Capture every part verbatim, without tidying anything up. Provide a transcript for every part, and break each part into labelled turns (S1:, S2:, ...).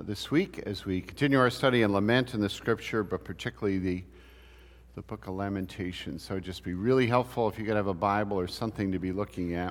S1: this week as we continue our study in lament in the scripture, but particularly the, the book of Lamentations. So it'd just be really helpful if you could have a Bible or something to be looking at.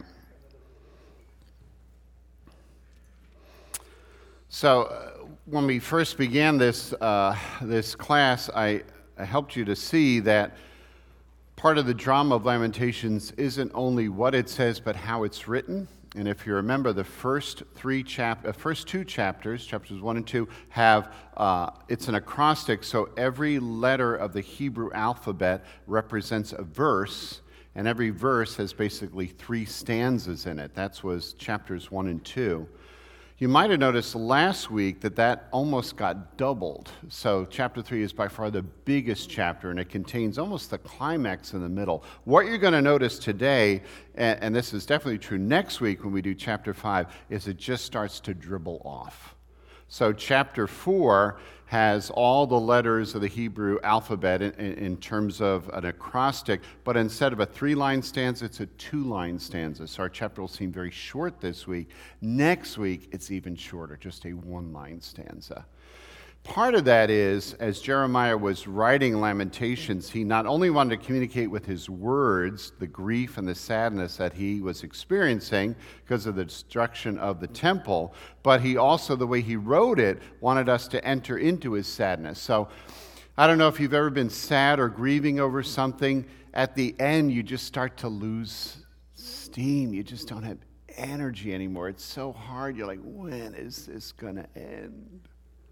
S1: So uh, when we first began this, uh, this class, I, I helped you to see that part of the drama of Lamentations isn't only what it says, but how it's written. And if you remember, the first three chap, uh, first two chapters, chapters one and two, have uh, it's an acrostic. So every letter of the Hebrew alphabet represents a verse, and every verse has basically three stanzas in it. That was chapters one and two. You might have noticed last week that that almost got doubled. So chapter three is by far the biggest chapter, and it contains almost the climax in the middle. What you're going to notice today, and, and this is definitely true next week when we do chapter five, is it just starts to dribble off. So chapter four has all the letters of the Hebrew alphabet in, in, in terms of an acrostic, but instead of a three-line stanza, it's a two-line stanza. So our chapter will seem very short this week. Next week, it's even shorter, just a one-line stanza. Part of that is, as Jeremiah was writing Lamentations, he not only wanted to communicate with his words the grief and the sadness that he was experiencing because of the destruction of the temple, but he also, the way he wrote it, wanted us to enter into his sadness. So I don't know if you've ever been sad or grieving over something. At the end, you just start to lose steam. You just don't have energy anymore. It's so hard. You're like, when is this going to end?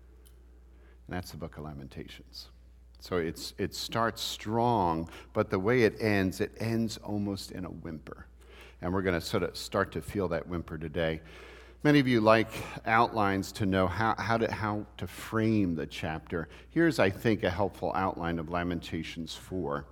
S1: And that's the book of Lamentations. So it's it starts strong, but the way it ends, it ends almost in a whimper. And we're going to sort of start to feel that whimper today. Many of you like outlines to know how, how, to, how to frame the chapter. Here's, I think, a helpful outline of Lamentations four.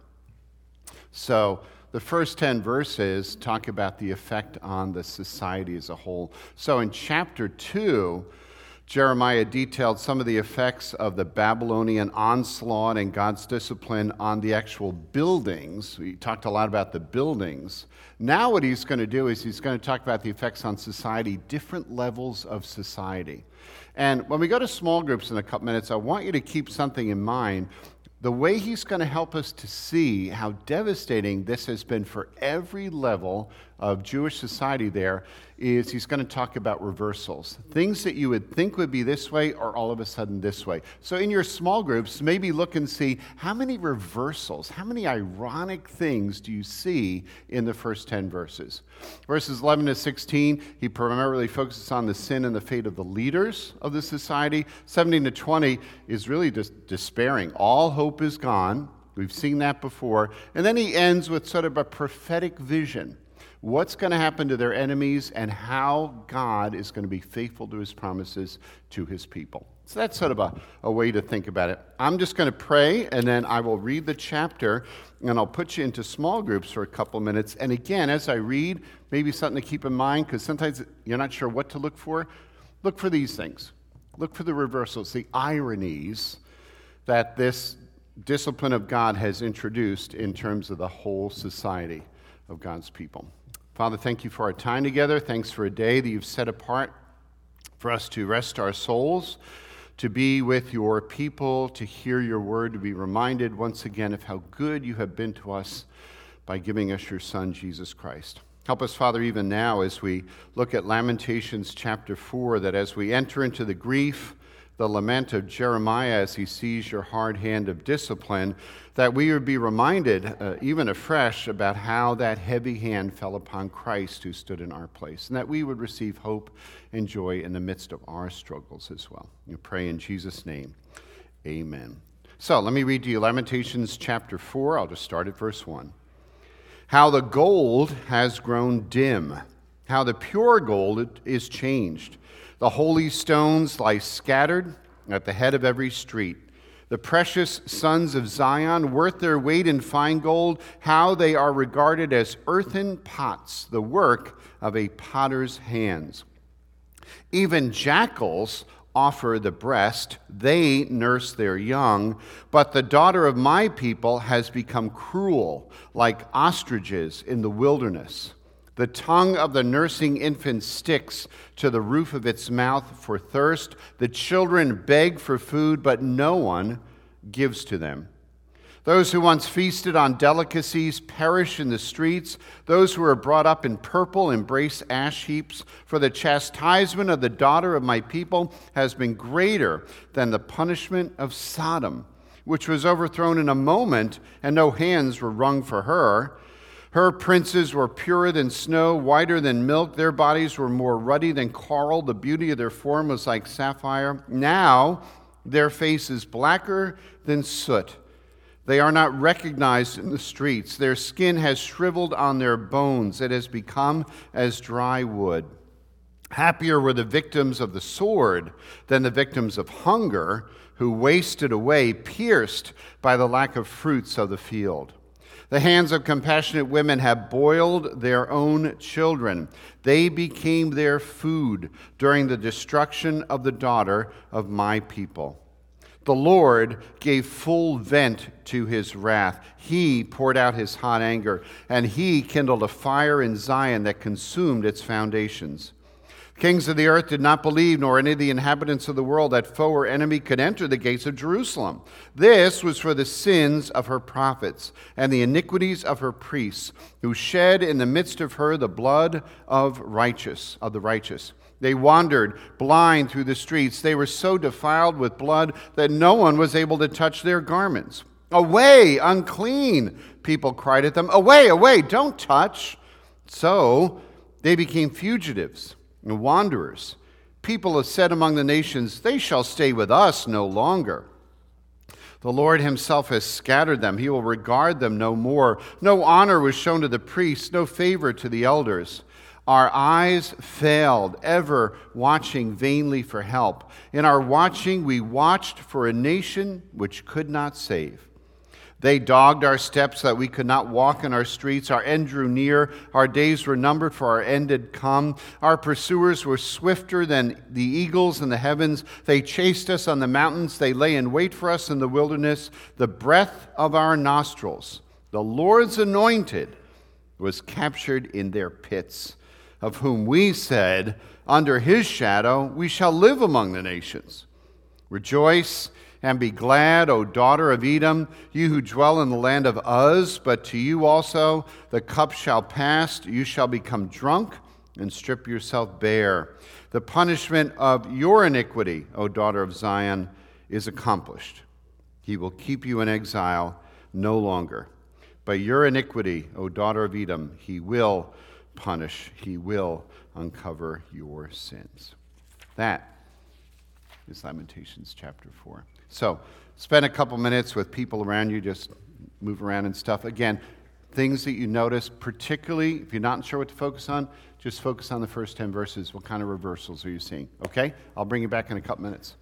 S1: So the first ten verses talk about the effect on the society as a whole. So in chapter two, Jeremiah detailed some of the effects of the Babylonian onslaught and God's discipline on the actual buildings. We talked a lot about the buildings. Now what he's going to do is he's going to talk about the effects on society, different levels of society. And when we go to small groups in a couple minutes, I want you to keep something in mind. The way he's going to help us to see how devastating this has been for every level of Jewish society there is he's going to talk about reversals. Things that you would think would be this way are all of a sudden this way. So in your small groups, maybe look and see how many reversals, how many ironic things do you see in the first ten verses. Verses eleven to sixteen, he primarily focuses on the sin and the fate of the leaders of the society. seventeen to twenty is really just despairing. All hope is gone. We've seen that before. And then he ends with sort of a prophetic vision. What's going to happen to their enemies and how God is going to be faithful to his promises to his people. So that's sort of a, a way to think about it. I'm just going to pray, and then I will read the chapter, and I'll put you into small groups for a couple minutes. And again, as I read, maybe something to keep in mind, because sometimes you're not sure what to look for. Look for these things. Look for the reversals, the ironies that this discipline of God has introduced in terms of the whole society of God's people. Father, thank you for our time together. Thanks for a day that you've set apart for us to rest our souls, to be with your people, to hear your word, to be reminded once again of how good you have been to us by giving us your Son, Jesus Christ. Help us, Father, even now as we look at Lamentations chapter four, that as we enter into the grief, the lament of Jeremiah as he sees your hard hand of discipline, that we would be reminded uh, even afresh about how that heavy hand fell upon Christ who stood in our place, and that we would receive hope and joy in the midst of our struggles as well. We pray in Jesus' name, amen. So let me read to you Lamentations chapter four. I'll just start at verse one. How the gold has grown dim, how the pure gold is changed. The holy stones lie scattered at the head of every street. The precious sons of Zion, worth their weight in fine gold, how they are regarded as earthen pots, the work of a potter's hands. Even jackals offer the breast, they nurse their young, but the daughter of my people has become cruel, like ostriches in the wilderness. The tongue of the nursing infant sticks to the roof of its mouth for thirst. The children beg for food, but no one gives to them. Those who once feasted on delicacies perish in the streets. Those who are brought up in purple embrace ash heaps. For the chastisement of the daughter of my people has been greater than the punishment of Sodom, which was overthrown in a moment, and no hands were wrung for her. Her princes were purer than snow, whiter than milk. Their bodies were more ruddy than coral. The beauty of their form was like sapphire. Now their face is blacker than soot. They are not recognized in the streets. Their skin has shriveled on their bones. It has become as dry wood. Happier were the victims of the sword than the victims of hunger, who wasted away, pierced by the lack of fruits of the field. The hands of compassionate women have boiled their own children. They became their food during the destruction of the daughter of my people. The Lord gave full vent to his wrath. He poured out his hot anger, and he kindled a fire in Zion that consumed its foundations. Kings of the earth did not believe, nor any of the inhabitants of the world, that foe or enemy could enter the gates of Jerusalem. This was for the sins of her prophets and the iniquities of her priests, who shed in the midst of her the blood of righteous, of the righteous. They wandered blind through the streets. They were so defiled with blood that no one was able to touch their garments. Away, unclean, people cried at them. Away, away, don't touch. So they became fugitives and wanderers. People have said among the nations, they shall stay with us no longer. The Lord himself has scattered them. He will regard them no more. No honor was shown to the priests, no favor to the elders. Our eyes failed, ever watching vainly for help. In our watching, we watched for a nation which could not save. They dogged our steps that we could not walk in our streets. Our end drew near. Our days were numbered, for our end had come. Our pursuers were swifter than the eagles in the heavens. They chased us on the mountains. They lay in wait for us in the wilderness. The breath of our nostrils, the Lord's anointed, was captured in their pits, of whom we said, under his shadow we shall live among the nations. Rejoice and be glad, O daughter of Edom, you who dwell in the land of Uz, but to you also the cup shall pass. You shall become drunk and strip yourself bare. The punishment of your iniquity, O daughter of Zion, is accomplished. He will keep you in exile no longer. By your iniquity, O daughter of Edom, he will punish, he will uncover your sins. That is Lamentations chapter four. So, spend a couple minutes with people around you, just move around and stuff. Again, things that you notice, particularly if you're not sure what to focus on, just focus on the first ten verses. What kind of reversals are you seeing? Okay? I'll bring you back in a couple minutes.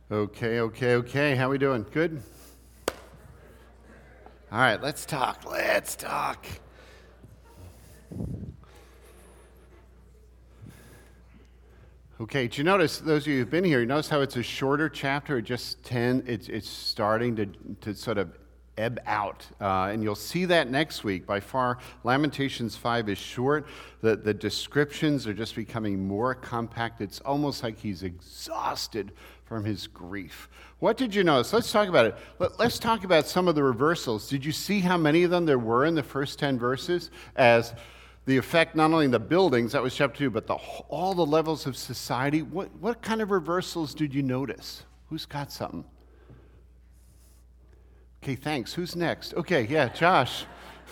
S1: Okay, okay, okay. How we doing? Good? All right, let's talk. Let's talk. Okay, do you notice, those of you who've been here, you notice how it's a shorter chapter? It just ten, it's, it's starting to, to sort of ebb out. Uh, and you'll see that next week. By far, Lamentations five is short. The, the descriptions are just becoming more compact. It's almost like he's exhausted from his grief. What did you notice? Let's talk about it. Let, let's talk about some of the reversals. Did you see how many of them there were in the first ten verses? As the effect not only in the buildings, that was chapter two, but the, all the levels of society. What, what kind of reversals did you notice? Who's got something? Okay, thanks. Who's next? Okay, yeah, Josh.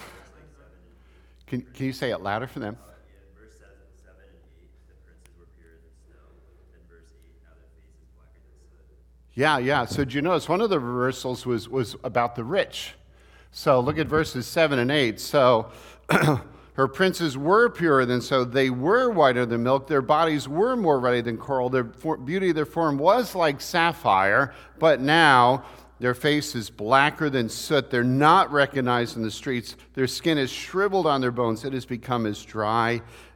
S1: Can, can you say it louder for them?
S2: In verse seven, seven and eight, the princes were purer than snow. Then verse eight, now their face is blacker than soot.
S1: Yeah, yeah. So did you notice one of the reversals was, was about the rich? So look at verses seven and eight. So her princes were purer than snow. They were whiter than milk. Their bodies were more ruddy than coral. Their for, beauty of their form was like sapphire. But now their face is blacker than soot. They're not recognized in the streets. Their skin is shriveled on their bones. It has become as dry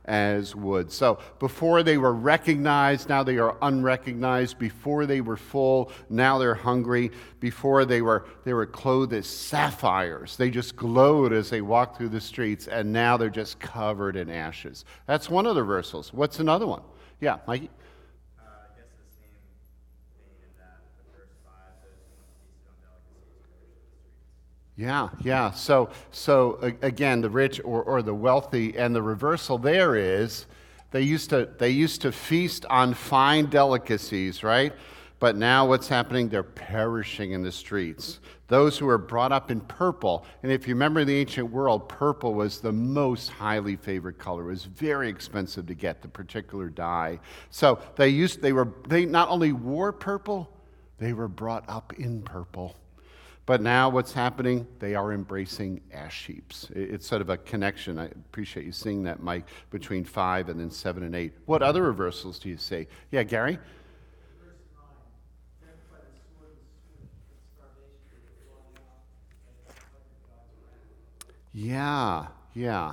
S1: as wood. So before they were recognized, now they are unrecognized. Before they were full, now they're hungry. Before they were they were clothed as sapphires. They just glowed as they walked through the streets, and now they're just covered in ashes. That's one of the reversals. What's another one? Yeah, Mikey?
S2: Uh, I guess the same vein in that the verse five, those who feasted on delicacies perished in the streets.
S1: Yeah, yeah. So, so a- again, the rich or, or the wealthy, and the reversal there is they used to they used to feast on fine delicacies, right? But now what's happening? They're perishing in the streets. Those who are brought up in purple, and if you remember in the ancient world, purple was the most highly favored color. It was very expensive to get the particular dye. So they used they were they not only wore purple, they were brought up in purple. But now what's happening? They are embracing ash heaps. It's sort of a connection. I appreciate you seeing that, Mike, between five and then seven and eight. What other reversals do you see? Yeah, Gary?
S3: Verse nine, death by the sword and sword, and starvation is drawn out, and under God's wrath.
S1: Yeah, yeah.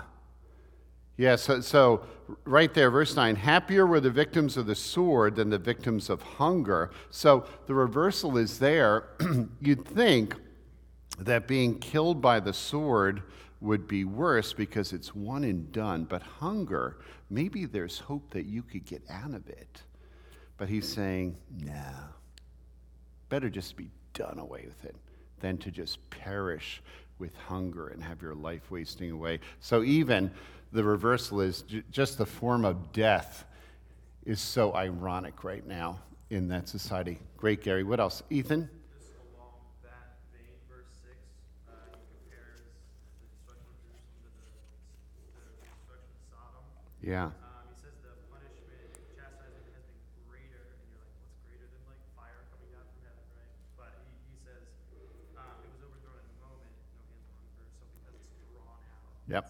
S1: Yeah, so, so right there, verse nine, happier were the victims of the sword than the victims of hunger. So the reversal is there. You'd think that being killed by the sword would be worse because it's one and done. But hunger, maybe there's hope that you could get out of it. But he's saying, no, better just be done away with it than to just perish with hunger and have your life wasting away. So even the reversal is j- just the form of death is so ironic right now in that society. Great, Gary. What else? Ethan?
S2: Just along that vein, verse six, uh, he compares the destruction of Jerusalem to the, the destruction of Sodom.
S1: Yeah.
S2: Um, he says the punishment, chastisement has been greater, and you're like, what's greater than like fire coming down from heaven, right? But he, he says um, it was overthrown in a moment, no hands were on first, so because it's drawn out.
S1: Yep.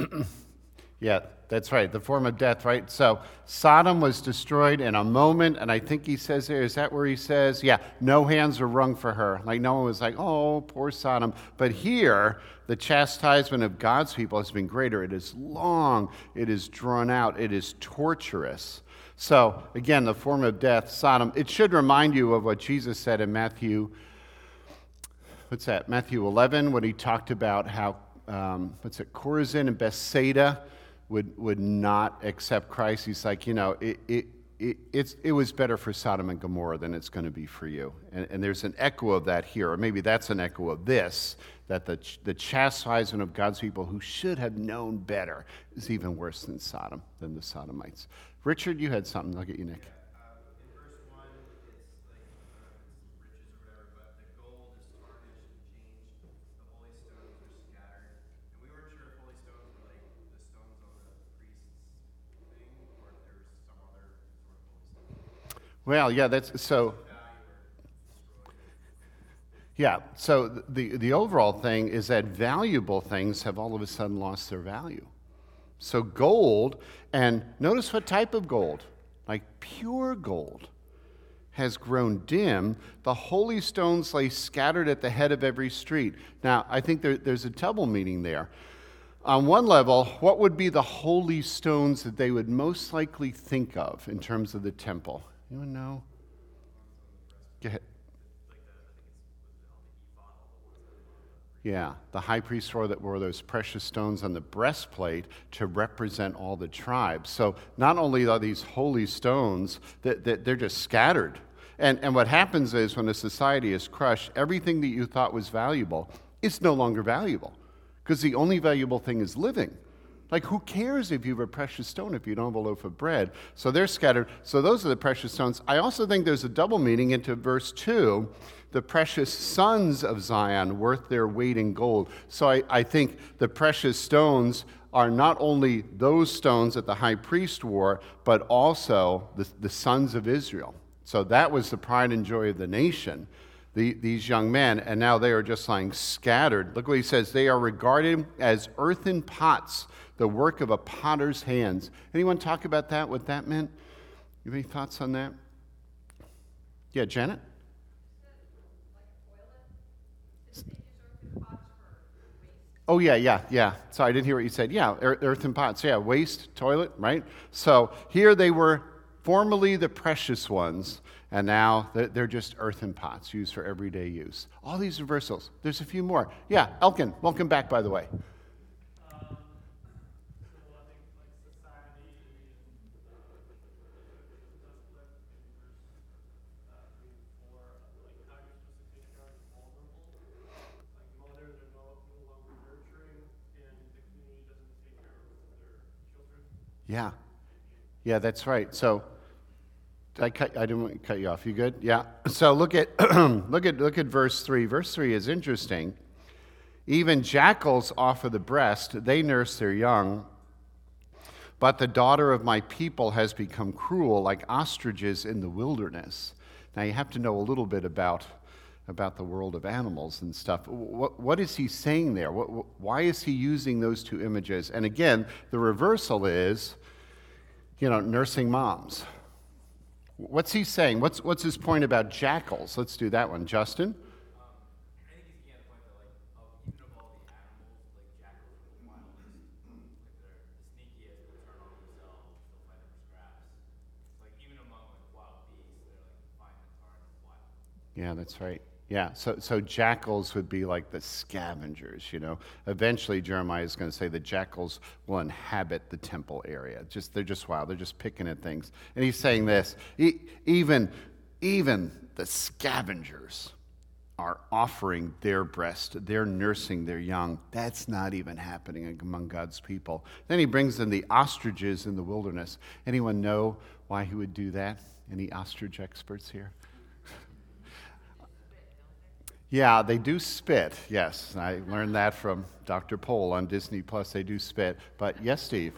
S1: Yeah, that's right. The form of death, right? So Sodom was destroyed in a moment, and I think he says there, is that where he says, yeah, no hands were wrung for her. Like no one was like, oh, poor Sodom. But here, the chastisement of God's people has been greater. It is long, it is drawn out, it is torturous. So again, the form of death, Sodom, it should remind you of what Jesus said in Matthew, what's that? Matthew eleven, when he talked about how, um, what's it, Chorazin and Bethsaida would would not accept Christ. He's like, you know, it it it, it's, it was better for Sodom and Gomorrah than it's going to be for you. And, and there's an echo of that here, or maybe that's an echo of this, that the the chastisement of God's people who should have known better is even worse than Sodom, than the Sodomites. Richard, you had something. Look at you, Nick.
S2: In verse one, it's like uh, it's riches or whatever, but the gold is tarnished and changed. The holy stones are scattered, and we weren't sure if holy stones were like the stones on the priest's thing, or if there was some other sort of holy stone.
S1: Well, yeah, that's so. Yeah, so the, the overall thing is that valuable things have all of a sudden lost their value. So gold, and notice what type of gold, like pure gold, has grown dim, the holy stones lay scattered at the head of every street. Now, I think there, there's a double meaning there. On one level, what would be the holy stones that they would most likely think of in terms of the temple? Anyone know? Go ahead. Yeah, the high priest wore, that wore those precious stones on the breastplate to represent all the tribes. So not only are these holy stones, that, that they're just scattered. And, and what happens is when a society is crushed, everything that you thought was valuable is no longer valuable because the only valuable thing is living. Like, who cares if you have a precious stone if you don't have a loaf of bread? So they're scattered. So those are the precious stones. I also think there's a double meaning into verse two. The precious sons of Zion worth their weight in gold. So I, I think the precious stones are not only those stones that the high priest wore, but also the, the sons of Israel. So that was the pride and joy of the nation, the, these young men, and now they are just lying scattered. Look what he says. They are regarded as earthen pots, the work of a potter's hands. Anyone talk about that, what that meant? You have any thoughts on that? Yeah, Janet? Oh, yeah, yeah, yeah. Sorry, I didn't hear what you said. Yeah, earthen pots. Yeah, waste, toilet, right? So here they were formerly the precious ones, and now they're just earthen pots used for everyday use. All these reversals. There's a few more. Yeah, Elkin, welcome back, by the way. Yeah, yeah, that's right. So, did I cut? I didn't want to cut you off. You good? Yeah. So look at look at look at verse three. Verse three is interesting. Even jackals offer the breast; they nurse their young. But the daughter of my people has become cruel, like ostriches in the wilderness. Now you have to know a little bit about about the world of animals and stuff. What, what is he saying there? What, why is he using those two images? And again, the reversal is, you know, nursing moms. What's he saying? What's, what's his point about jackals? Let's do that one. Justin? Yeah, that's right. Yeah, so so jackals would be like the scavengers, you know. Eventually, Jeremiah is going to say the jackals will inhabit the temple area. Just they're just wild. They're just picking at things. And he's saying this: e- even even the scavengers are offering their breast. They're nursing their young. That's not even happening among God's people. Then he brings in the ostriches in the wilderness. Anyone know why he would do that? Any ostrich experts here? Yeah, they do spit, yes. I learned that from Doctor Pohl on Disney Plus. They do spit. But yes, Steve?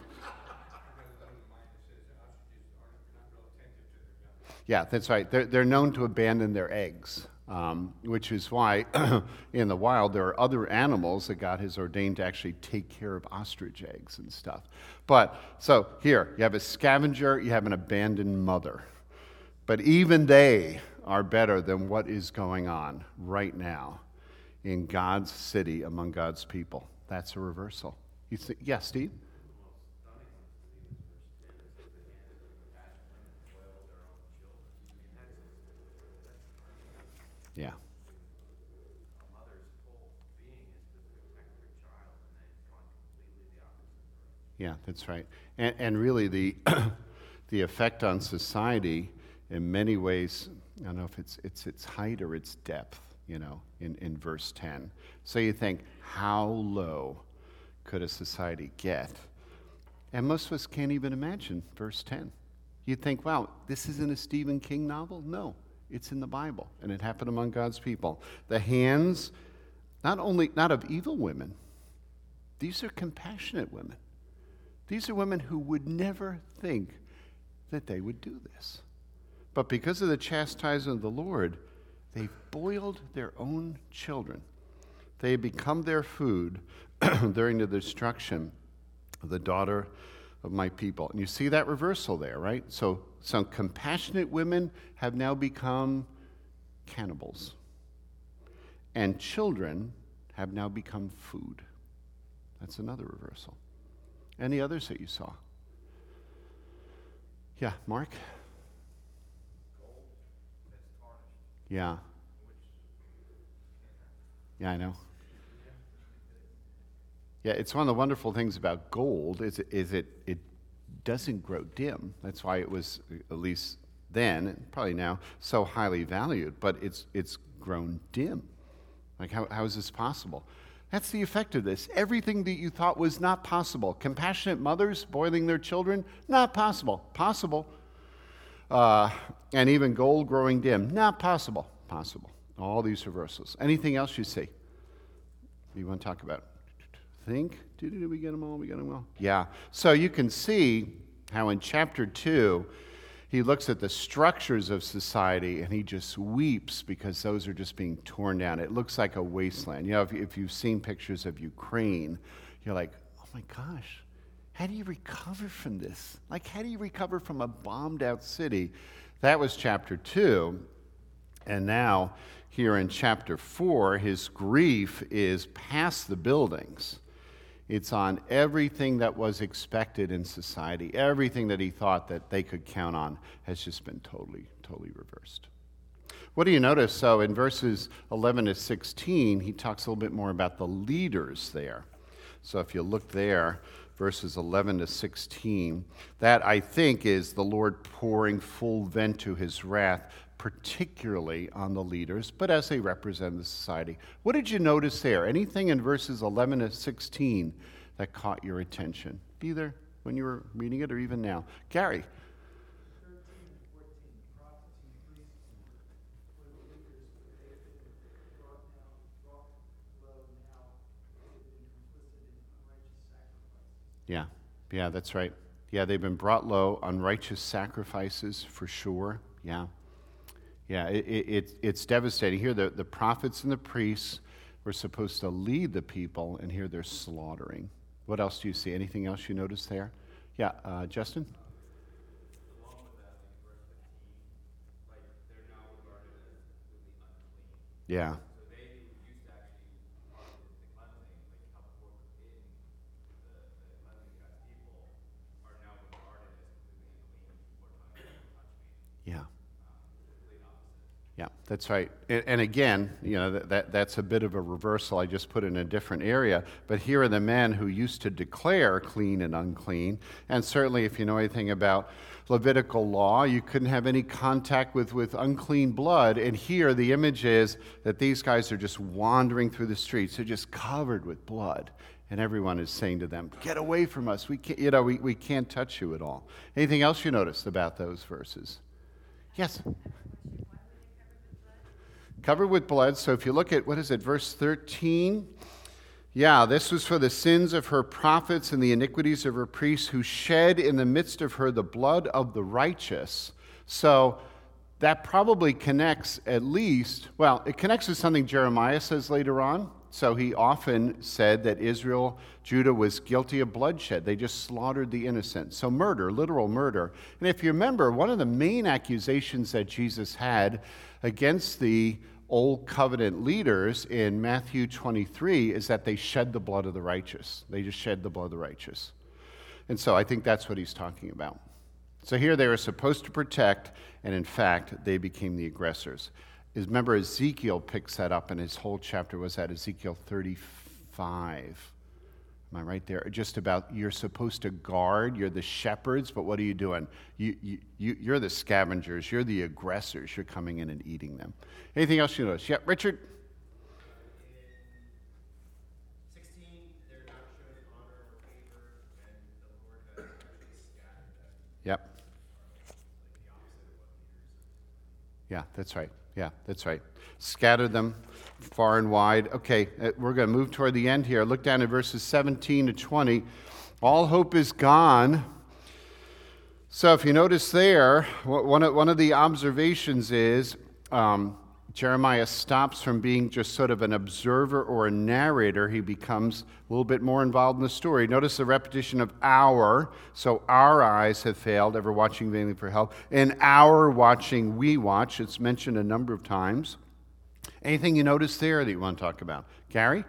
S1: Yeah, that's right. They're, they're known to abandon their eggs, um, which is why in the wild there are other animals that God has ordained to actually take care of ostrich eggs and stuff. But, so here, you have a scavenger, you have an abandoned mother. But even they are better than what is going on right now in God's city among God's people. That's a reversal. You think, yeah, Steve? Yeah. Yeah, that's right. And, and really the the effect on society in many ways, I don't know if it's it's its height or its depth, you know, in, in verse ten. So you think, how low could a society get? And most of us can't even imagine verse ten. You think, wow, this isn't a Stephen King novel? No, it's in the Bible, and it happened among God's people. The hands, not only, not of evil women, these are compassionate women. These are women who would never think that they would do this. But because of the chastisement of the Lord, they've boiled their own children. They have become their food during the destruction of the daughter of my people. And you see that reversal there, right? So some compassionate women have now become cannibals. And children have now become food. That's another reversal. Any others that you saw? Yeah, Mark? Yeah. Yeah, I know. Yeah, it's one of the wonderful things about gold is, is it, it doesn't grow dim. That's why it was, at least then, and probably now, so highly valued. But it's it's grown dim. Like, how, how is this possible? That's the effect of this. Everything that you thought was not possible. Compassionate mothers boiling their children, not possible. Possible. Uh, and even gold growing dim, not possible. Possible. All these reversals. Anything else you see? You want to talk about? Think? Did, did we get them all? We got them all? Yeah. So you can see how in chapter two, he looks at the structures of society and he just weeps because those are just being torn down. It looks like a wasteland. You know, if, if you've seen pictures of Ukraine, you're like, oh my gosh, how do you recover from this? Like, how do you recover from a bombed out city? That was chapter two. And now, here in chapter four, his grief is past the buildings. It's on everything that was expected in society. Everything that he thought that they could count on has just been totally, totally reversed. What do you notice? So in verses eleven to sixteen, he talks a little bit more about the leaders there. So if you look there, verses eleven to sixteen, that I think is the Lord pouring full vent to his wrath, particularly on the leaders, but as they represent the society. What did you notice there? Anything in verses eleven to sixteen that caught your attention, either when you were reading it or even now? Gary?
S3: thirteen and fourteen, prophets and priests were the leaders, but they had been brought now, brought low now, they had been complicit in unrighteous sacrifices.
S1: Yeah, yeah, that's right. Yeah, they've been brought low on righteous sacrifices for sure. Yeah. Yeah, it, it, it's devastating. Here, the, the prophets and the priests were supposed to lead the people, and here they're slaughtering. What else do you see? Anything else you notice there? Yeah, uh, Justin?
S2: Along with that, like verse fifteen, like they're now regarded as completely unclean.
S1: Yeah,
S2: So they who used to actually follow the cleansing, like how the Lord was in the, the cleansing God's people, are now regarded as completely unclean before time to touch me.
S1: yeah.
S2: Complete opposite.
S1: Yeah, that's right. And, and again, you know, that, that that's a bit of a reversal. I just put it in a different area. But here are the men who used to declare clean and unclean. And certainly, if you know anything about Levitical law, you couldn't have any contact with, with unclean blood. And here, the image is that these guys are just wandering through the streets. They're just covered with blood. And everyone is saying to them, get away from us. We can't, you know, we, we can't touch you at all. Anything else you noticed about those verses? Yes? Covered with blood. So if you look at, what is it, verse thirteen? Yeah, this was for the sins of her prophets and the iniquities of her priests who shed in the midst of her the blood of the righteous. So that probably connects at least, well, it connects to something Jeremiah says later on. So he often said that Israel, Judah was guilty of bloodshed. They just slaughtered the innocent. So murder, literal murder. And if you remember, one of the main accusations that Jesus had against the Old Covenant leaders in Matthew twenty-three is that they shed the blood of the righteous. They just shed the blood of the righteous. And so I think that's what he's talking about. So here they were supposed to protect, and in fact, they became the aggressors. Is remember Ezekiel picks that up, and his whole chapter was at Ezekiel thirty-five. Am I right there? Just about you're supposed to guard, you're the shepherds, but what are you doing? You, you, you, you're the scavengers, you're the aggressors, you're coming in and eating them. Anything else you notice? Yeah, Richard?
S2: In sixteen, they're not shown honor or favor, and the Lord has actually scattered them.
S1: Yep.
S2: Like the opposite of what leaders are.
S1: Yeah, that's right. Yeah, that's right. Scatter them far and wide. Okay, uh, we're going to move toward the end here. Look down at verses seventeen to twenty. All hope is gone. So if you notice there, one of, one of the observations is um, Jeremiah stops from being just sort of an observer or a narrator. He becomes a little bit more involved in the story. Notice the repetition of our, so our eyes have failed, ever watching vainly for help. And our watching, we watch. It's mentioned a number of times. Anything you notice there that you want to talk about? Gary?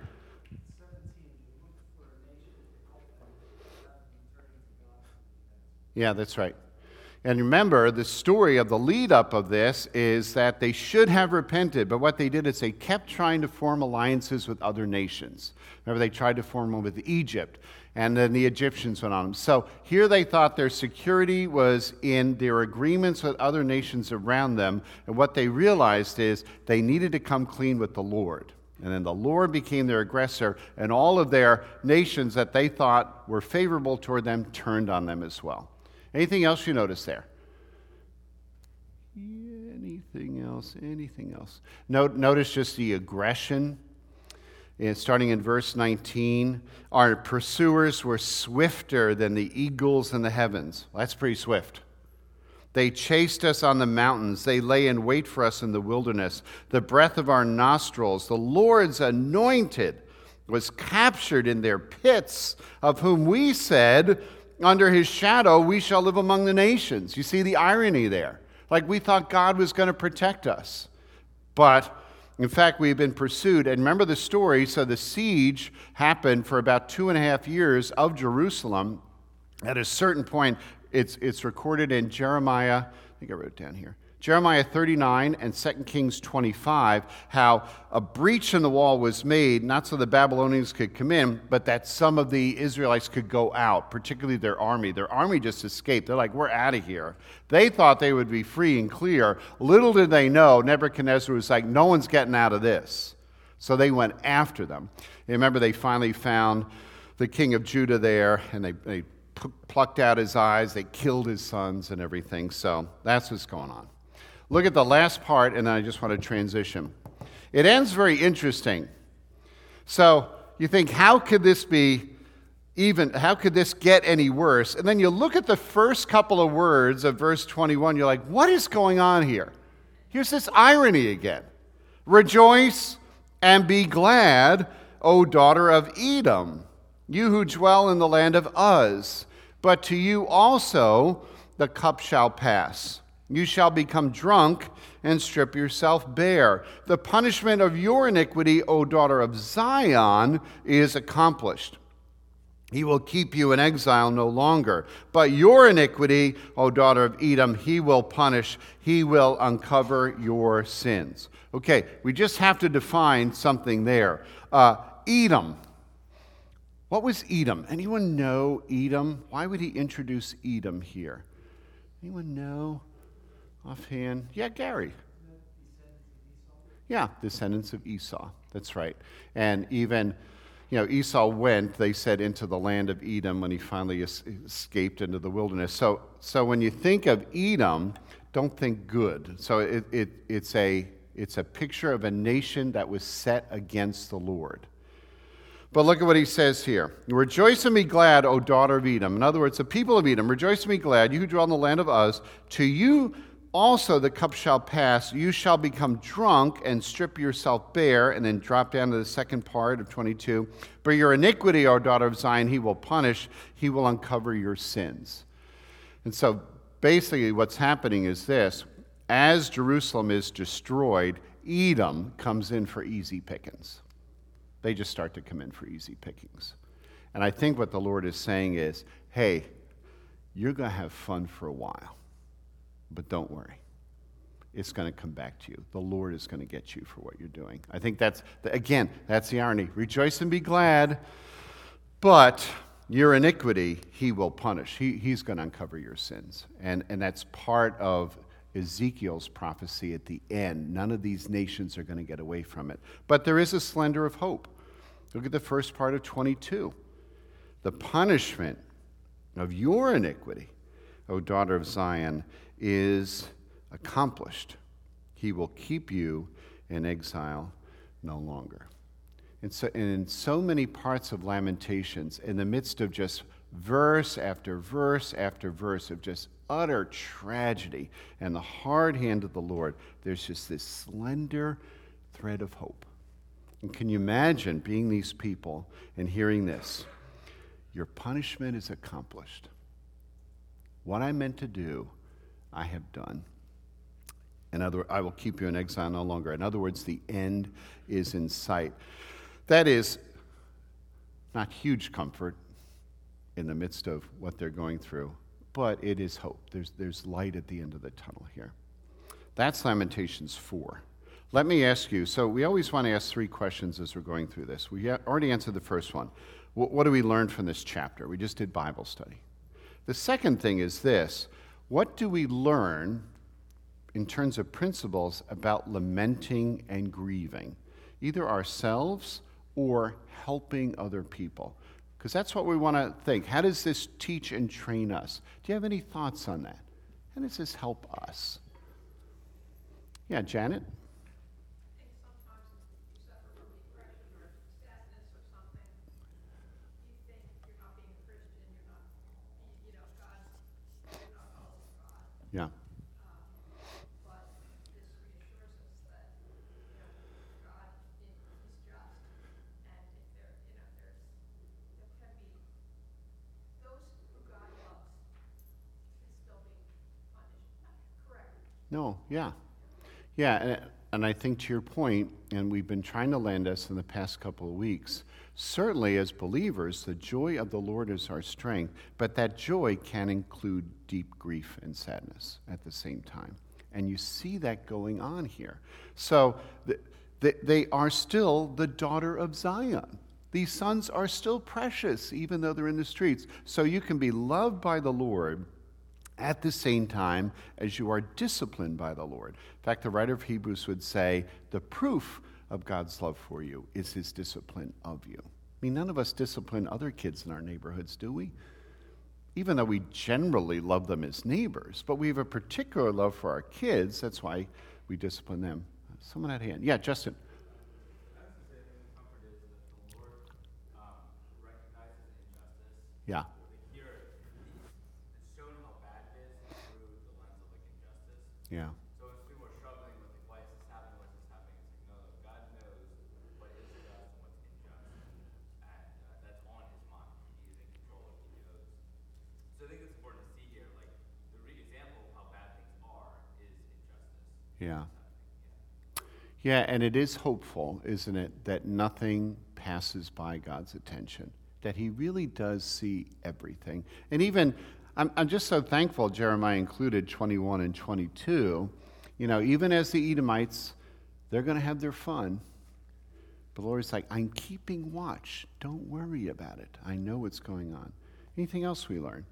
S1: Yeah, that's right. And remember, the story of the lead up of this is that they should have repented, but what they did is they kept trying to form alliances with other nations. Remember, they tried to form one with Egypt, and then the Egyptians went on them. So here they thought their security was in their agreements with other nations around them, and what they realized is they needed to come clean with the Lord. And then the Lord became their aggressor, and all of their nations that they thought were favorable toward them turned on them as well. Anything else you notice there? Anything else? Anything else? Note, notice just the aggression. And starting in verse nineteen, our pursuers were swifter than the eagles in the heavens. Well, that's pretty swift. They chased us on the mountains. They lay in wait for us in the wilderness. The breath of our nostrils, the Lord's anointed, was captured in their pits, of whom we said, under his shadow we shall live among the nations. You see the irony there. Like we thought God was going to protect us. But in fact, we've been pursued. And remember the story. So the siege happened for about two and a half years of Jerusalem. At a certain point, it's, it's recorded in Jeremiah, I think I wrote it down here. Jeremiah thirty-nine and Second Kings twenty-five, how a breach in the wall was made, not so the Babylonians could come in, but that some of the Israelites could go out, particularly their army. Their army just escaped. They're like, we're out of here. They thought they would be free and clear. Little did they know, Nebuchadnezzar was like, no one's getting out of this. So they went after them. And remember, they finally found the king of Judah there, and they, they plucked out his eyes, they killed his sons and everything. So that's what's going on. Look at the last part, and then I just want to transition. It ends very interesting. So you think, how could this be even, how could this get any worse? And then you look at the first couple of words of verse twenty-one, you're like, what is going on here? Here's this irony again. Rejoice and be glad, O daughter of Edom, you who dwell in the land of Uz. But to you also the cup shall pass. You shall become drunk and strip yourself bare. The punishment of your iniquity, O daughter of Zion, is accomplished. He will keep you in exile no longer. But your iniquity, O daughter of Edom, he will punish. He will uncover your sins. Okay, we just have to define something there. Uh, Edom. What was Edom? Anyone know Edom? Why would he introduce Edom here? Anyone know? Offhand? Yeah, Gary. Yeah, descendants of Esau. That's right. And even, you know, Esau went, they said, into the land of Edom when he finally es- escaped into the wilderness. So, so when you think of Edom, don't think good. So it, it, it's a it's a picture of a nation that was set against the Lord. But look at what he says here. Rejoice and be glad, O daughter of Edom. In other words, the people of Edom, rejoice and be glad, you who dwell in the land of Uz. To you also the cup shall pass. You shall become drunk and strip yourself bare. And then drop down to the second part of twenty-two. But your iniquity, O daughter of Zion, he will punish. He will uncover your sins. And so basically what's happening is this. As Jerusalem is destroyed, Edom comes in for easy pickings. They just start to come in for easy pickings. And I think what the Lord is saying is, hey, you're going to have fun for a while, but don't worry. It's going to come back to you. The Lord is going to get you for what you're doing. I think that's, again, that's the irony. Rejoice and be glad, but your iniquity he will punish. He, he's going to uncover your sins. And, and that's part of Ezekiel's prophecy at the end. None of these nations are going to get away from it. But there is a slender of hope. Look at the first part of twenty-two. The punishment of your iniquity, O daughter of Zion, is accomplished. He will keep you in exile no longer. And so, and in so many parts of Lamentations, in the midst of just verse after verse after verse of just utter tragedy and the hard hand of the Lord, there's just this slender thread of hope. And can you imagine being these people and hearing this? Your punishment is accomplished. What I meant to do, I have done. In other words, I will keep you in exile no longer. In other words, the end is in sight. That is not huge comfort in the midst of what they're going through, but it is hope. There's, there's light at the end of the tunnel here. That's Lamentations four. Let me ask you, so we always want to ask three questions as we're going through this. We already answered the first one. What, what do we learn from this chapter? We just did Bible study. The second thing is this. What do we learn in terms of principles about lamenting and grieving, either ourselves or helping other people? Because that's what we want to think. How does this teach and train us? Do you have any thoughts on that? How does this help us? Yeah, Janet?
S4: I think sometimes you suffer from depression or sadness or something. You think you're not being a Christian, you're not, you know, God's, you're not following God.
S1: Yeah.
S4: Um, but this reassures us that, you know, God is just. And if there, you know, there's, there can be, those who God loves can still be punished. Correct.
S1: No, yeah. Yeah, and, and I think to your point, and we've been trying to land us in the past couple of weeks, certainly as believers, the joy of the Lord is our strength, but that joy can include deep grief and sadness at the same time. And you see that going on here. So th- th- they are still the daughter of Zion. These sons are still precious, even though they're in the streets. So you can be loved by the Lord at the same time as you are disciplined by the Lord. In fact, the writer of Hebrews would say the proof of God's love for you is his discipline of you. I mean, none of us discipline other kids in our neighborhoods, do we? Even though we generally love them as neighbors, but we have a particular love for our kids. That's why we discipline them. Someone had a hand. Yeah, Justin.
S2: I was going to say, I think the comfort is that the Lord um, recognizes injustice.
S1: Yeah.
S2: Like here, it's shown how bad it is through the lens of like injustice.
S1: Yeah.
S2: So if people are struggling with like, why is this happening, why is this happening, it's like, no, no, God knows what is just and what's unjust. And uh, that's on his mind. He's in control of he knows. So I think it's important to see here, like, the re- example of how bad things are is injustice.
S1: Yeah. Yeah, and it is hopeful, isn't it, that nothing passes by God's attention, that he really does see everything. And even, I'm, I'm just so thankful Jeremiah included twenty-one and twenty-two. You know, even as the Edomites, they're going to have their fun. But the Lord's like, I'm keeping watch. Don't worry about it. I know what's going on. Anything else we learn?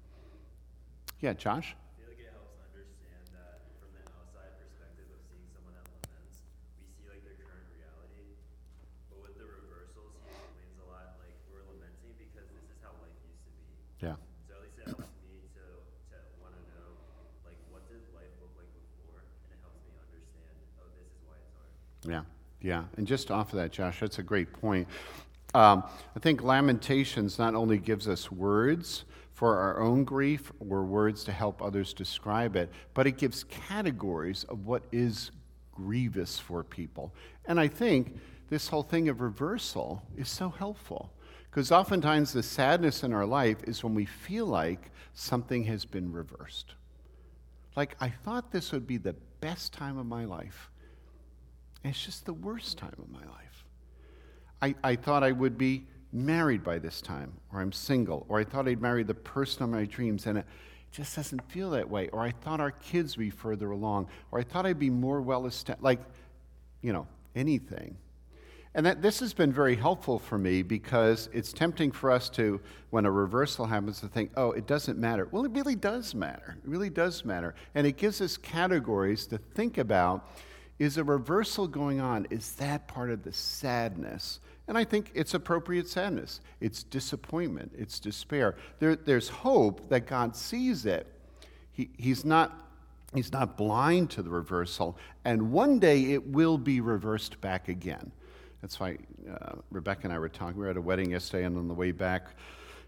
S1: Yeah, Josh?
S5: I feel like it helps understand that from the outside perspective of seeing someone that laments, we see like their current reality. But with the reversals, he explains a lot like we're lamenting because this is how life used to be.
S1: Yeah.
S5: So at least it helps me to to want to know like what did life look like before, and it helps me understand, oh, this is why it's hard.
S1: Yeah, yeah. And just off of that, Josh, that's a great point. Um, I think Lamentations not only gives us words for our own grief or words to help others describe it, but it gives categories of what is grievous for people. And I think this whole thing of reversal is so helpful, because oftentimes the sadness in our life is when we feel like something has been reversed. Like, I thought this would be the best time of my life, and it's just the worst time of my life. I, I thought I would be married by this time, or I'm single, or I thought I'd marry the person of my dreams, and it just doesn't feel that way. Or I thought our kids would be further along, or I thought I'd be more well established, like, you know, anything. And that this has been very helpful for me, because it's tempting for us to, when a reversal happens, to think, oh, it doesn't matter. Well, it really does matter. It really does matter. And it gives us categories to think about. Is a reversal going on? Is that part of the sadness? And I think it's appropriate sadness. It's disappointment. It's despair. There, there's hope that God sees it. He, he's not, he's not blind to the reversal. And one day it will be reversed back again. That's why uh, Rebecca and I were talking. We were at a wedding yesterday, and on the way back,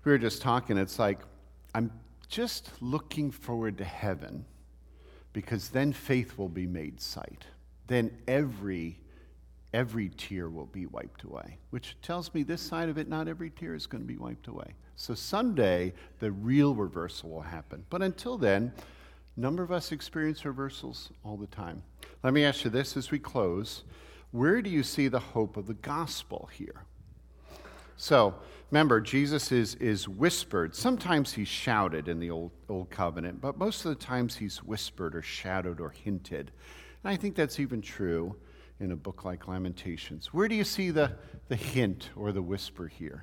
S1: we were just talking, it's like, I'm just looking forward to heaven because then faith will be made sight. Then every every tear will be wiped away, which tells me this side of it, not every tear is going to be wiped away. So someday, the real reversal will happen. But until then, a number of us experience reversals all the time. Let me ask you this as we close. Where do you see the hope of the gospel here? So, remember, Jesus is, is whispered. Sometimes he's shouted in the Old, Old Covenant, but most of the times he's whispered or shadowed or hinted. And I think that's even true in a book like Lamentations. Where do you see the, the hint or the whisper here?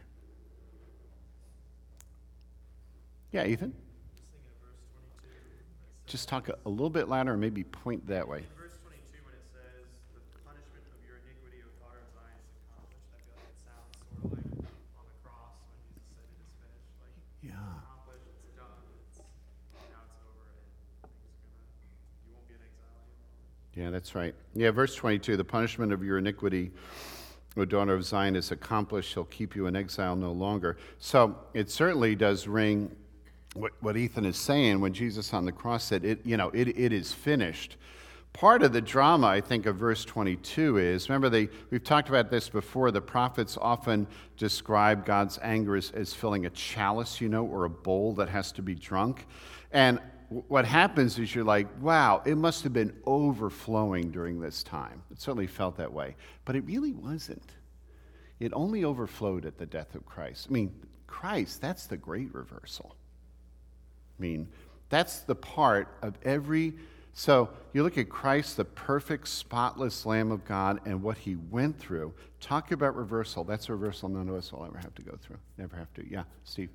S1: Yeah, Ethan?
S2: Just thinking of verse twenty-two. where it says-
S1: Just talk a, a little bit louder or maybe point that way.
S2: In verse twenty-two, when it says, "The punishment of your iniquity, O daughter of Zion, is accomplished," I feel like it sounds sort of like on the cross when Jesus said it is finished. Like,
S1: Yeah.
S2: it's accomplished, it's done, it's, now it's over, and things are gonna, you won't be in exile anymore.
S1: Yeah, that's right. Yeah, verse twenty-two, the punishment of your iniquity, O daughter of Zion, is accomplished. Shall keep you in exile no longer. So it certainly does ring what, what Ethan is saying when Jesus on the cross said, "It, you know, it, it is finished." Part of the drama, I think, of verse twenty-two is, remember, they, we've talked about this before, the prophets often describe God's anger as, as filling a chalice, you know, or a bowl that has to be drunk. And what happens is you're like, wow, it must have been overflowing during this time. It certainly felt that way. But it really wasn't. It only overflowed at the death of Christ. I mean, Christ, that's the great reversal. I mean, that's the part of every... So you look at Christ, the perfect, spotless Lamb of God, and what he went through. Talk about reversal. That's a reversal none of us will ever have to go through. Never have to. Yeah, Steve.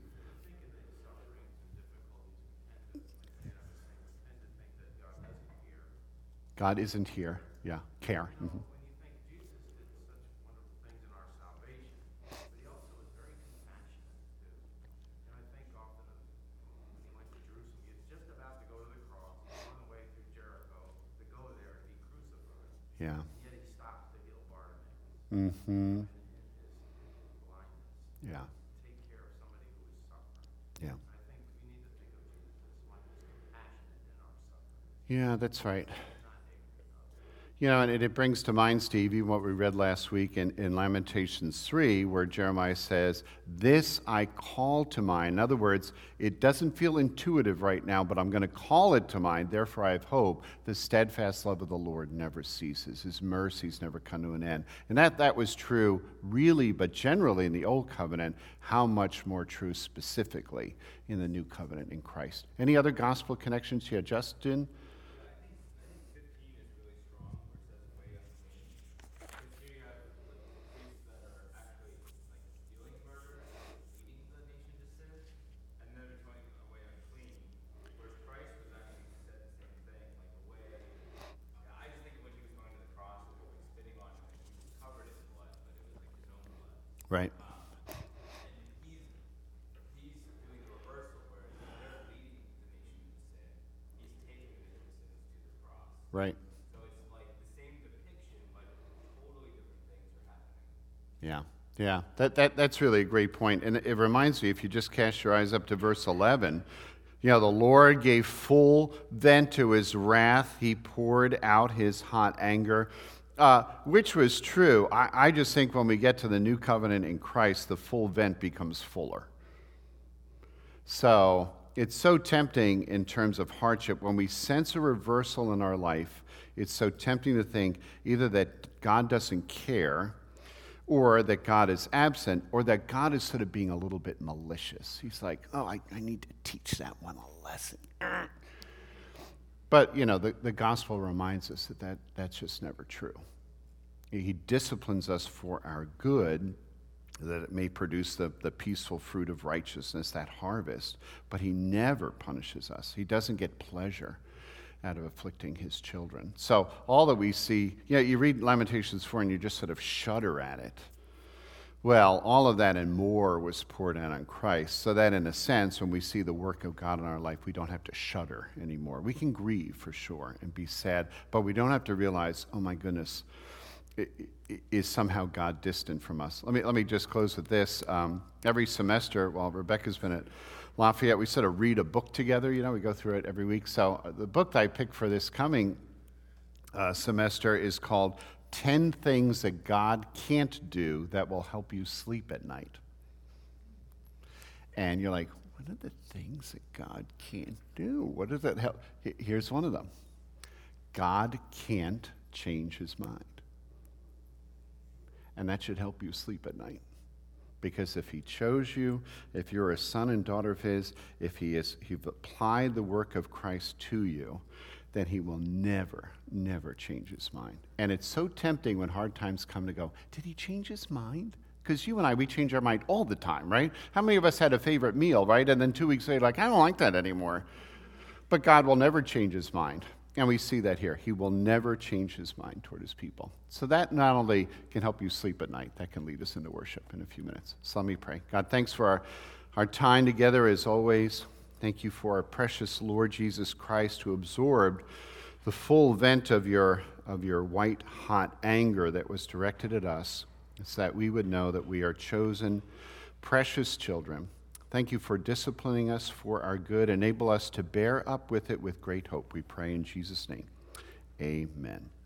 S1: God isn't here. Yeah, care. Mm-hmm.
S6: When you think Jesus did such wonderful things in our salvation, but he also was very compassionate too. And I think often of when he went to Jerusalem, he was just about to go to the cross, on the way through Jericho, to go there and be crucified.
S1: Yeah.
S6: And yet he stopped to heal Bartimaeus
S1: Mm-hmm.
S6: in his blindness.
S1: Yeah.
S6: Take care of somebody who is suffering.
S1: Yeah.
S6: I think we need to think of Jesus as one who's compassionate in our suffering.
S1: Yeah, that's right.
S6: Not ignorant of it.
S1: You know, and it, it brings to mind, Steve, even what we read last week in, in Lamentations three, where Jeremiah says, "This I call to mind." In other words, it doesn't feel intuitive right now, but I'm going to call it to mind. Therefore, I have hope. The steadfast love of the Lord never ceases. His mercies never come to an end. And that, that was true, really, but generally in the Old Covenant. How much more true specifically in the New Covenant in Christ? Any other gospel connections? Yeah, Justin?
S2: fifteen is really strong, where it says weigh unclean. Because here you have like priests that are actually like stealing murder and leading the nation to sin, and then they're going away unclean. Whereas Christ was actually said the same thing, like away. Yeah, I just think when he was going to the cross, it was like spitting on him, and he was covered in blood, but it was like his own blood.
S1: Right.
S2: Um, and he's he's doing the reversal, whereas they're leading the nation to sin. He's taking the nation's sins to the cross.
S1: Right.
S2: So it's like the same depiction, but totally different things are happening.
S1: Yeah, yeah, that, that, that's really a great point. And it reminds me, if you just cast your eyes up to verse eleven, you know, the Lord gave full vent to his wrath. He poured out his hot anger, uh, which was true. I, I just think when we get to the new covenant in Christ, the full vent becomes fuller. So it's so tempting in terms of hardship. When we sense a reversal in our life, it's so tempting to think either that God doesn't care, or that God is absent, or that God is sort of being a little bit malicious. He's like, oh, I, I need to teach that one a lesson. But, you know, the, the gospel reminds us that, that that's just never true. He disciplines us for our good, that it may produce the, the peaceful fruit of righteousness, that harvest, but he never punishes us. He doesn't get pleasure out of afflicting his children. So all that we see, you know, you read Lamentations four and you just sort of shudder at it. Well, all of that and more was poured out on Christ, so that in a sense, when we see the work of God in our life, we don't have to shudder anymore. We can grieve for sure and be sad, but we don't have to realize, oh my goodness, i- i- is somehow God distant from us. Let me, let me just close with this. Um, every semester, while Rebecca's been at Lafayette, we sort of read a book together. You know, we go through it every week. So uh, the book that I picked for this coming uh, semester is called ten Things That God Can't Do That Will Help You Sleep at Night. And you're like, what are the things that God can't do? What does that help? H- Here's one of them. God can't change his mind. And that should help you sleep at night. Because if he chose you, if you're a son and daughter of his, if he has he's applied the work of Christ to you, then he will never, never change his mind. And it's so tempting when hard times come to go, did he change his mind? Because you and I, we change our mind all the time, right? How many of us had a favorite meal, right? And then two weeks later, like, I don't like that anymore. But God will never change his mind. And we see that here. He will never change his mind toward his people. So that not only can help you sleep at night, that can lead us into worship in a few minutes. So let me pray. God, thanks for our, our time together as always. Thank you for our precious Lord Jesus Christ, who absorbed the full vent of your, of your white-hot anger that was directed at us, so that we would know that we are chosen, precious children. Thank you for disciplining us for our good. Enable us to bear up with it with great hope. We pray in Jesus' name. Amen.